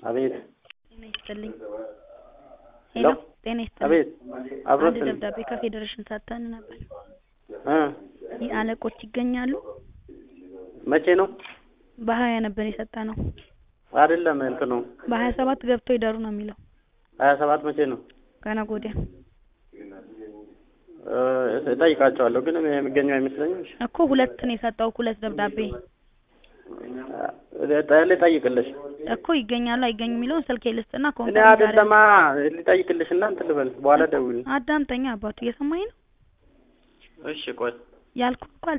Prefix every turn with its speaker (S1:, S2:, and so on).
S1: አቤት
S2: ጤና ይስጥልኝ።
S1: ሄሎ
S2: ጤና ይስጥልኝ።
S1: አቤት አብሮ
S2: አንድ ደብዳቤ ከፌዴሬሽን ሰጥተን ነበር። አለቆች ይገኛሉ?
S1: መቼ ነው?
S2: በ20 ነበር የሰጠነው።
S1: አይደለም እንትን ነው
S2: በ27 ገብተው ይደሩ ነው የሚለው።
S1: 27 መቼ ነው?
S2: ከነገ ወዲያ
S1: እጠይቃቸዋለሁ ግን የሚገኙ አይመስለኝም።
S2: እኮ ሁለት ነው የሰጠው፣ ሁለት ደብዳቤ
S1: ልጠይቅልሽ
S2: እኮ ይገኛሉ አይገኙም የሚለውን ስልኬ ልስጥና
S1: እኔ
S2: ኮንፈረንስ
S1: አይደለማ ልጠይቅልሽና እንትን ልበል በኋላ ደውል።
S2: አዳምጠኛ አባቱ እየሰማኝ ነው
S1: እሺ ቆይ
S2: ያልኩህ እኮ